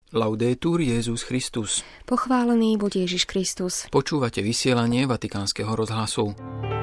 Laudetur Jesus Christus. Pochválený buď Ježiš Kristus. Počúvate vysielanie Vatikánskeho rozhlasu.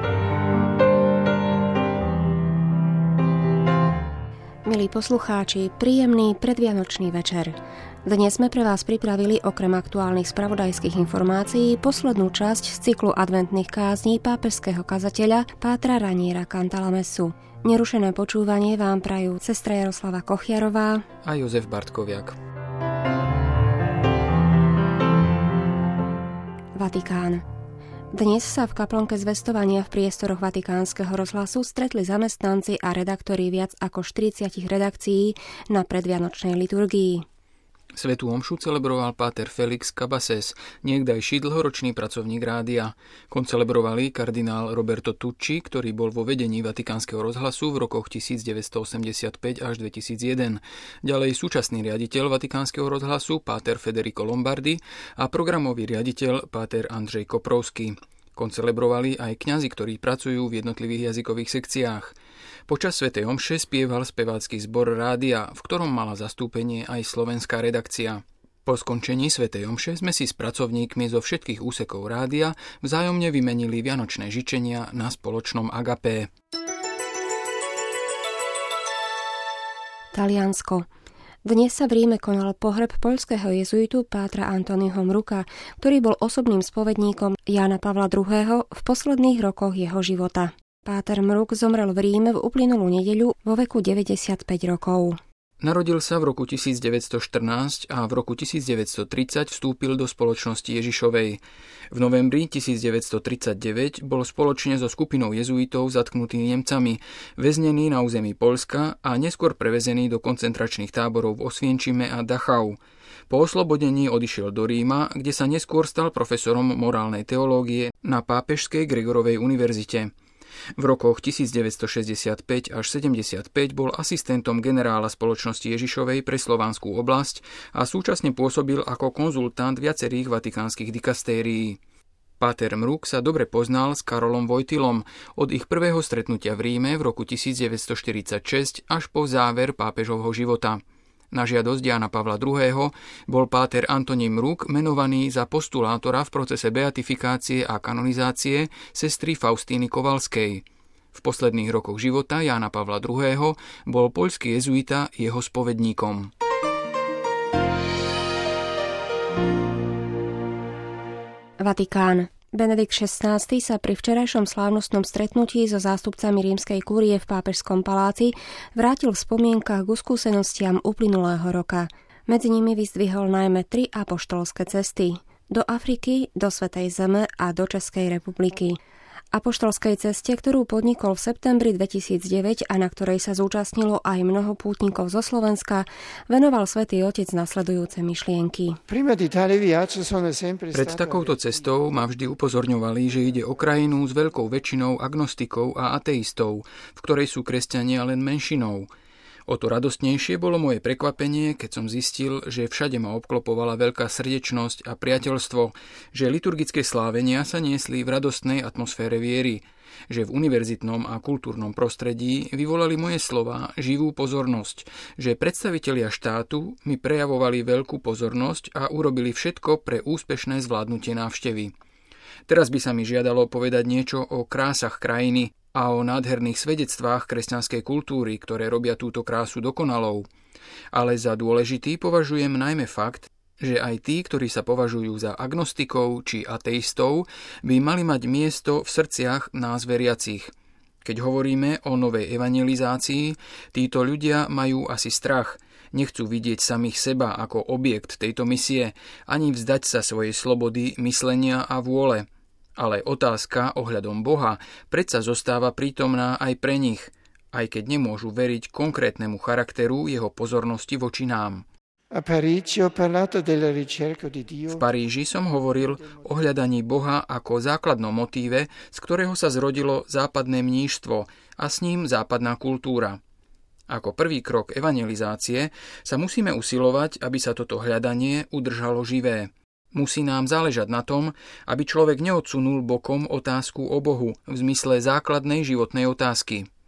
Milí poslucháči, príjemný predvianočný večer. Dnes sme pre vás pripravili okrem aktuálnych spravodajských informácií poslednú časť z cyklu adventných kázní pápežského kazateľa pátra Raniera Cantalamesu. Nerušené počúvanie vám prajú sestra Jaroslava Kochiarová a Jozef Bartkoviak. Vatikán. Dnes sa v kaplnke zvestovania v priestoroch Vatikánskeho rozhlasu stretli zamestnanci a redaktori viac ako 40 redakcií na predvianočnej liturgii. Svätú omšu celebroval páter Felix Cabasés, niekdajší dlhoročný pracovník rádia. Koncelebrovali kardinál Roberto Tucci, ktorý bol vo vedení Vatikánskeho rozhlasu v rokoch 1985 až 2001. Ďalej súčasný riaditeľ Vatikánskeho rozhlasu páter Federico Lombardi a programový riaditeľ páter Andrej Koprovský. Koncelebrovali aj kňazi, ktorí pracujú v jednotlivých jazykových sekciách. Počas svätej omše spieval spevácky zbor rádia, v ktorom mala zastúpenie aj slovenská redakcia. Po skončení svätej omše sme si s pracovníkmi zo všetkých úsekov rádia vzájomne vymenili vianočné žičenia na spoločnom agapé. Taliansko. Dnes sa v Ríme konal pohreb poľského jezuitu pátra Antoniho Mruka, ktorý bol osobným spovedníkom Jána Pavla II. V posledných rokoch jeho života. Páter Mruk zomrel v Ríme v uplynulú nedeľu vo veku 95 rokov. Narodil sa v roku 1914 a v roku 1930 vstúpil do spoločnosti Ježišovej. V novembri 1939 bol spoločne so skupinou jezuitov zatknutý Nemcami, väznený na území Poľska a neskôr prevezený do koncentračných táborov v Osvienčime a Dachau. Po oslobodení odišiel do Ríma, kde sa neskôr stal profesorom morálnej teológie na Pápežskej Gregorovej univerzite. V rokoch 1965 až 75 bol asistentom generála spoločnosti Ježišovej pre Slovanskú oblasť a súčasne pôsobil ako konzultant viacerých vatikánskych dikastérií. Páter Mruk sa dobre poznal s Karolom Vojtilom od ich prvého stretnutia v Ríme v roku 1946 až po záver pápežovho života. Na žiadosť Jána Pavla II. Bol páter Antonín Mruk menovaný za postulátora v procese beatifikácie a kanonizácie sestry Faustíny Kovalskej. V posledných rokoch života Jána Pavla II. Bol poľský jezuita jeho spovedníkom. Vatikán. Benedikt XVI. Sa pri včerajšom slávnostnom stretnutí so zástupcami rímskej kúrie v Pápežskom paláci vrátil v spomienkach k skúsenostiam uplynulého roka. Medzi nimi vyzdvihol najmä 3 apoštolské cesty – do Afriky, do Svätej Zeme a do Českej republiky. Apoštolskej ceste, ktorú podnikol v septembri 2009 a na ktorej sa zúčastnilo aj mnoho pútnikov zo Slovenska, venoval Svätý Otec nasledujúce myšlienky. Pred takouto cestou ma vždy upozorňovali, že ide o krajinu s veľkou väčšinou agnostikov a ateistov, v ktorej sú kresťania len menšinou. O to radostnejšie bolo moje prekvapenie, keď som zistil, že všade ma obklopovala veľká srdečnosť a priateľstvo, že liturgické slávenia sa niesli v radostnej atmosfére viery, že v univerzitnom a kultúrnom prostredí vyvolali moje slová živú pozornosť, že predstavitelia štátu mi prejavovali veľkú pozornosť a urobili všetko pre úspešné zvládnutie návštevy. Teraz by sa mi žiadalo povedať niečo o krásach krajiny a o nádherných svedectvách kresťanskej kultúry, ktoré robia túto krásu dokonalou. Ale za dôležitý považujem najmä fakt, že aj tí, ktorí sa považujú za agnostikov či ateistov, by mali mať miesto v srdciach nás veriacich. Keď hovoríme o novej evangelizácii, títo ľudia majú asi strach. Nechcú vidieť samých seba ako objekt tejto misie, ani vzdať sa svojej slobody, myslenia a vôle. Ale otázka ohľadom Boha predsa zostáva prítomná aj pre nich, aj keď nemôžu veriť konkrétnemu charakteru jeho pozornosti voči nám. V Paríži som hovoril o hľadaní Boha ako základnom motíve, z ktorého sa zrodilo západné mníštvo a s ním západná kultúra. Ako prvý krok evangelizácie sa musíme usilovať, aby sa toto hľadanie udržalo živé. Musí nám záležať na tom, aby človek neodsunul bokom otázku o Bohu v zmysle základnej životnej otázky.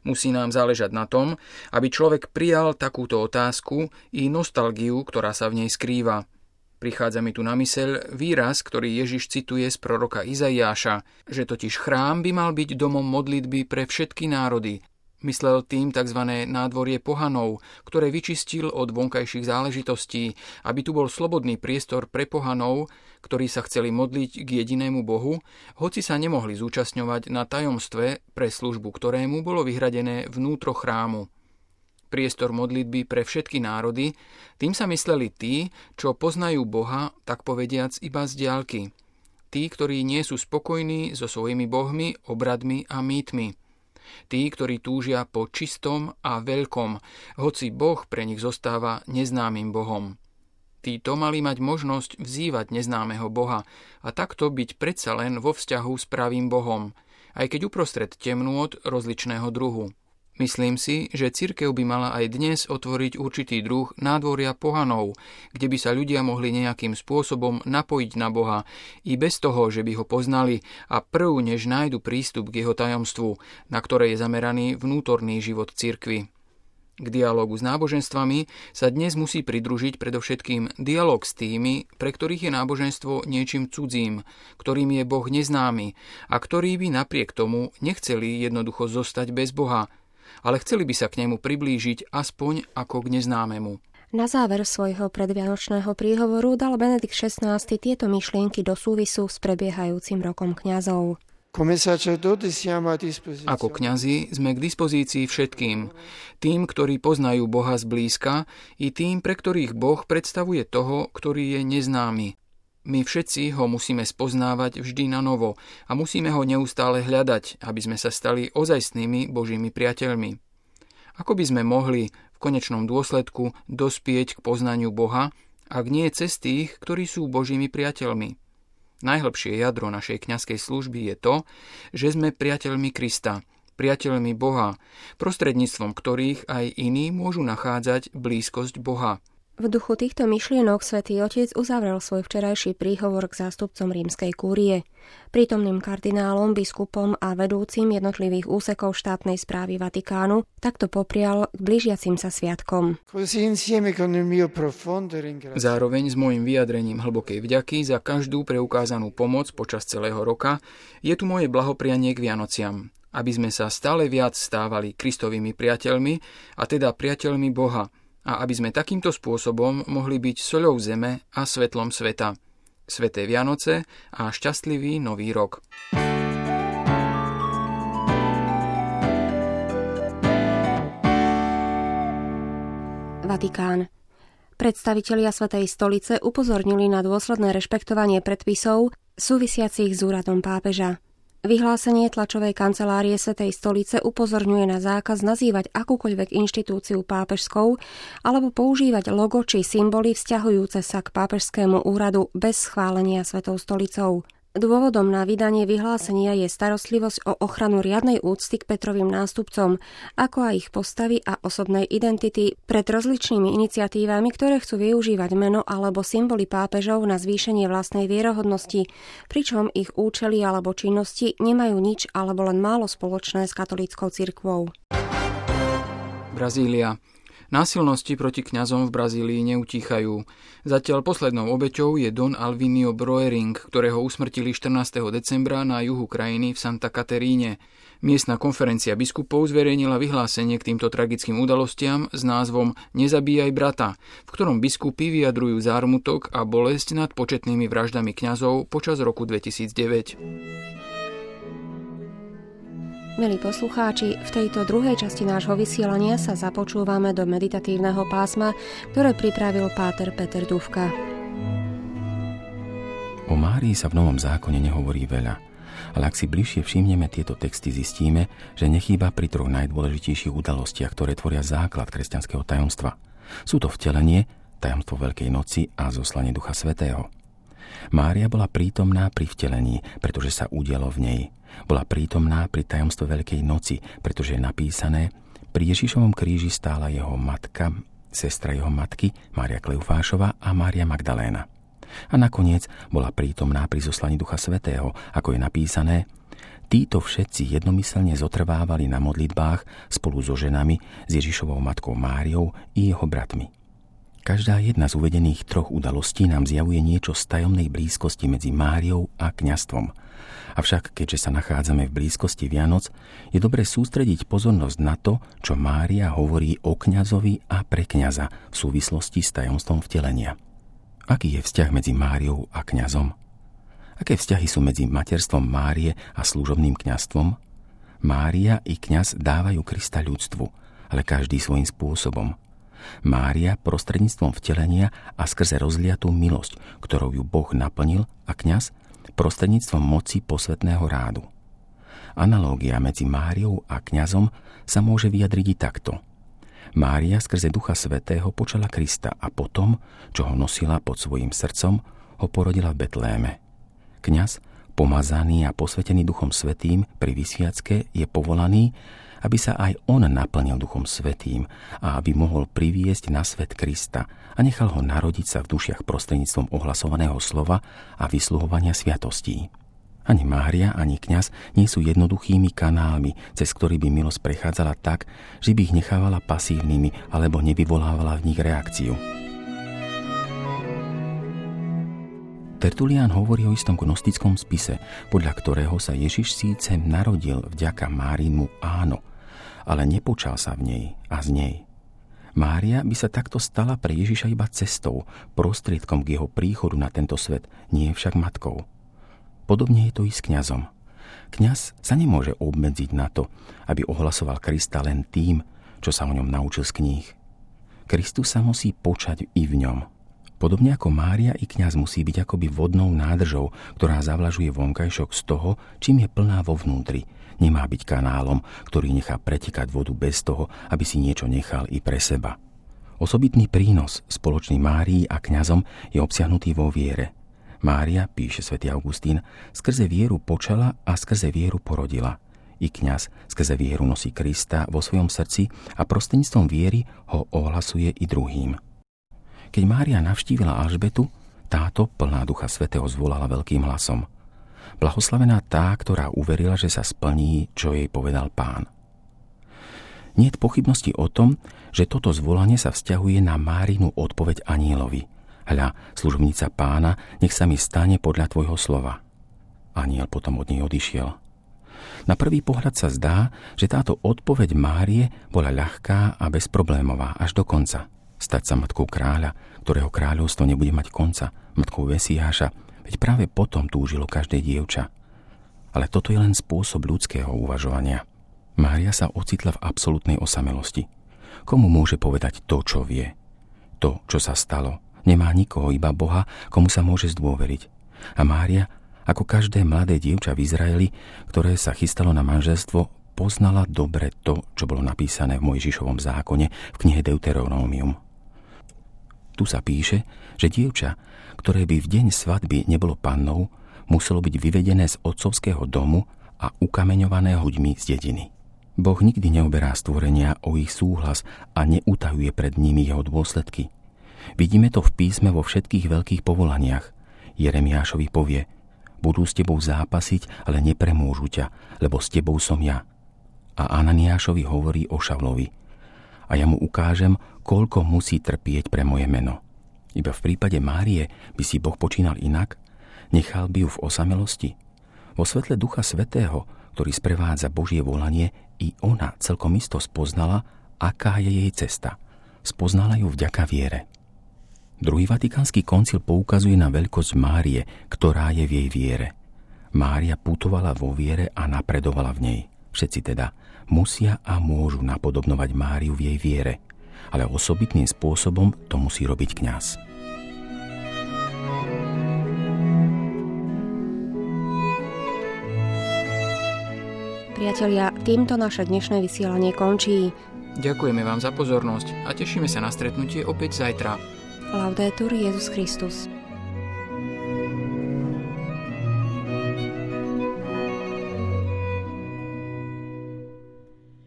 Musí nám záležať na tom, aby človek prijal takúto otázku i nostalgiu, ktorá sa v nej skrýva. Prichádza mi tu na myseľ výraz, ktorý Ježiš cituje z proroka Izaiáša, že totiž chrám by mal byť domom modlitby pre všetky národy. Myslel tým tzv. Nádvorie pohanov, ktoré vyčistil od vonkajších záležitostí, aby tu bol slobodný priestor pre pohanov, ktorí sa chceli modliť k jedinému Bohu, hoci sa nemohli zúčastňovať na tajomstve, pre službu ktorému bolo vyhradené vnútro chrámu. Priestor modlitby pre všetky národy, tým sa mysleli tí, čo poznajú Boha, tak povediac iba z diaľky. Tí, ktorí nie sú spokojní so svojimi bohmi, obradmi a mýtmi. Tí, ktorí túžia po čistom a veľkom, hoci Boh pre nich zostáva neznámym Bohom. Títo mali mať možnosť vzývať neznámeho Boha a takto byť predsa len vo vzťahu s pravým Bohom, aj keď uprostred temnôt rozličného druhu. Myslím si, že cirkev by mala aj dnes otvoriť určitý druh nádvoria pohanov, kde by sa ľudia mohli nejakým spôsobom napojiť na Boha, i bez toho, že by ho poznali a prv, než nájdu prístup k jeho tajomstvu, na ktoré je zameraný vnútorný život cirkvi. K dialógu s náboženstvami sa dnes musí pridružiť predovšetkým dialóg s tými, pre ktorých je náboženstvo niečím cudzím, ktorým je Boh neznámy a ktorí by napriek tomu nechceli jednoducho zostať bez Boha, ale chceli by sa k nemu priblížiť aspoň ako k neznámemu. Na záver svojho predvianočného príhovoru dal Benedikt XVI tieto myšlienky do súvisu s prebiehajúcim rokom kňazov. Ako kňazi sme k dispozícii všetkým, tým, ktorí poznajú Boha zblízka, i tým, pre ktorých Boh predstavuje toho, ktorý je neznámy. My všetci ho musíme spoznávať vždy na novo a musíme ho neustále hľadať, aby sme sa stali ozajstnými Božími priateľmi. Ako by sme mohli v konečnom dôsledku dospieť k poznaniu Boha, ak nie cez tých, ktorí sú Božími priateľmi? Najhlbšie jadro našej kňazskej služby je to, že sme priateľmi Krista, priateľmi Boha, prostredníctvom ktorých aj iní môžu nachádzať blízkosť Boha. V duchu týchto myšlienok Svätý Otec uzavrel svoj včerajší príhovor k zástupcom rímskej kúrie, prítomným kardinálom, biskupom a vedúcim jednotlivých úsekov štátnej správy Vatikánu takto poprial k blížiacim sa sviatkom. Zároveň s môjim vyjadrením hlbokej vďaky za každú preukázanú pomoc počas celého roka je tu moje blahoprianie k Vianociam, aby sme sa stále viac stávali Kristovými priateľmi, a teda priateľmi Boha, a aby sme takýmto spôsobom mohli byť soľou zeme a svetlom sveta. Sväté Vianoce a šťastlivý Nový rok. Vatikán. Predstavitelia Svätej stolice upozornili na dôsledné rešpektovanie predpisov súvisiacich s úradom pápeža. Vyhlásenie tlačovej kancelárie Svätej stolice upozorňuje na zákaz nazývať akúkoľvek inštitúciu pápežskou alebo používať logo či symboly vzťahujúce sa k pápežskému úradu bez schválenia Svätou stolicou. Dôvodom na vydanie vyhlásenia je starostlivosť o ochranu riadnej úcty k Petrovým nástupcom, ako aj ich postavy a osobnej identity pred rozličnými iniciatívami, ktoré chcú využívať meno alebo symboly pápežov na zvýšenie vlastnej vierohodnosti, pričom ich účely alebo činnosti nemajú nič alebo len málo spoločné s katolíckou cirkvou. Brazília. Násilnosti proti kňazom v Brazílii neutíchajú. Zatiaľ poslednou obeťou je Don Alvinio Broering, ktorého usmrtili 14. decembra na juhu krajiny v Santa Cateríne. Miestna konferencia biskupov zverejnila vyhlásenie k týmto tragickým udalostiam s názvom Nezabíjaj brata, v ktorom biskupy vyjadrujú zármutok a bolesť nad početnými vraždami kňazov počas roku 2009. Milí poslucháči, v tejto druhej časti nášho vysielania sa započúvame do meditatívneho pásma, ktoré pripravil páter Peter Dufka. O Márii sa v Novom zákone nehovorí veľa, ale ak si bližšie všimneme tieto texty, zistíme, že nechýba pri troch najdôležitejších udalostiach, ktoré tvoria základ kresťanského tajomstva. Sú to vtelenie, tajomstvo Veľkej noci a zoslanie Ducha Svätého. Mária bola prítomná pri vtelení, pretože sa udialo v nej. Bola prítomná pri tajomstve Veľkej noci, pretože je napísané: pri Ježišovom kríži stála jeho matka, sestra jeho matky, Mária Kleofášova a Mária Magdaléna. A nakoniec bola prítomná pri zoslaní Ducha Svätého, ako je napísané: Títo všetci jednomyselne zotrvávali na modlitbách spolu so ženami, s Ježišovou matkou Máriou i jeho bratmi. Každá jedna z uvedených troch udalostí nám zjavuje niečo z tajomnej blízkosti medzi Máriou a kňazstvom. Avšak, keďže sa nachádzame v blízkosti Vianoc, je dobre sústrediť pozornosť na to, čo Mária hovorí o kňazovi a pre kňaza v súvislosti s tajomstvom vtelenia. Aký je vzťah medzi Máriou a kňazom? Aké vzťahy sú medzi materstvom Márie a služobným kňazstvom? Mária i kňaz dávajú Krista ľudstvu, ale každý svojím spôsobom. Mária prostredníctvom vtelenia a skrze rozliatú milosť, ktorou ju Boh naplnil, a kňaz prostredníctvom moci posvätného rádu. Analógia medzi Máriou a kňazom sa môže vyjadriť i takto. Mária skrze Ducha Svätého počala Krista a potom, čo ho nosila pod svojím srdcom, ho porodila v Betléme. Kňaz, pomazaný a posvätený Duchom Svätým pri vysviacke, je povolaný, aby sa aj on naplnil Duchom Svätým a aby mohol priviesť na svet Krista a nechal ho narodiť sa v dušiach prostredníctvom ohlasovaného slova a vysluhovania sviatostí. Ani Mária, ani kňaz nie sú jednoduchými kanálmi, cez ktorý by milosť prechádzala tak, že by ich nechávala pasívnymi alebo nevyvolávala v nich reakciu. Tertulián hovorí o istom gnostickom spise, podľa ktorého sa Ježiš síce narodil vďaka Márinu áno, ale nepočal sa v nej a z nej. Mária by sa takto stala pre Ježiša iba cestou, prostriedkom k jeho príchodu na tento svet, nie však matkou. Podobne je to i s kňazom. Kňaz sa nemôže obmedziť na to, aby ohlasoval Krista len tým, čo sa o ňom naučil z kníh. Kristus sa musí počať i v ňom. Podobne ako Mária, i kňaz musí byť akoby vodnou nádržou, ktorá zavlažuje vonkajšok z toho, čím je plná vo vnútri. Nemá byť kanálom, ktorý nechá pretekať vodu bez toho, aby si niečo nechal i pre seba. Osobitný prínos spoločný Márii a kňazom je obsiahnutý vo viere. Mária, píše svätý Augustín, skrze vieru počala a skrze vieru porodila. I kňaz skrze vieru nosí Krista vo svojom srdci a prostredníctvom viery ho ohlasuje i druhým. Keď Mária navštívila Alžbetu, táto, plná Ducha Svätého, zvolala veľkým hlasom: Blahoslavená tá, ktorá uverila, že sa splní, čo jej povedal Pán. Niet pochybnosti o tom, že toto zvolanie sa vzťahuje na Márinu odpoveď anjelovi: Hľa, služobnica Pána, nech sa mi stane podľa tvojho slova. Anjel potom od nej odišiel. Na prvý pohľad sa zdá, že táto odpoveď Márie bola ľahká a bezproblémová až do konca. Stať sa matkou kráľa, ktorého kráľovstvo nebude mať konca, matkou Mesiáša, veď práve potom túžilo každé dievča. Ale toto je len spôsob ľudského uvažovania. Mária sa ocitla v absolútnej osamelosti. Komu môže povedať to, čo vie? To, čo sa stalo, nemá nikoho, iba Boha, komu sa môže zdôveriť. A Mária, ako každé mladé dievča v Izraeli, ktoré sa chystalo na manželstvo, poznala dobre to, čo bolo napísané v Mojžišovom zákone v knihe Deuteronómium. Tu sa píše, že dievča, ktoré by v deň svadby nebolo pannou, muselo byť vyvedené z otcovského domu a ukameňované ľuďmi z dediny. Boh nikdy neoberá stvorenia o ich súhlas a neutajuje pred nimi jeho dôsledky. Vidíme to v písme vo všetkých veľkých povolaniach. Jeremiášovi povie: budú s tebou zápasiť, ale nepremôžu ťa, lebo s tebou som ja. A Ananiášovi hovorí o Šavlovi: a ja mu ukážem, koľko musí trpieť pre moje meno. Iba v prípade Márie by si Boh počínal inak? Nechal by ju v osamelosti? Vo svetle Ducha Svätého, ktorý sprevádza Božie volanie, i ona celkom isto spoznala, aká je jej cesta. Spoznala ju vďaka viere. Druhý vatikánsky koncil poukazuje na veľkosť Márie, ktorá je v jej viere. Mária putovala vo viere a napredovala v nej. Všetci teda musia a môžu napodobnovať Máriu v jej viere, ale osobitným spôsobom to musí robiť kňaz. Priatelia, týmto naše dnešné vysielanie končí. Ďakujeme vám za pozornosť a tešíme sa na stretnutie opäť zajtra. Laudetur Jesus Christus.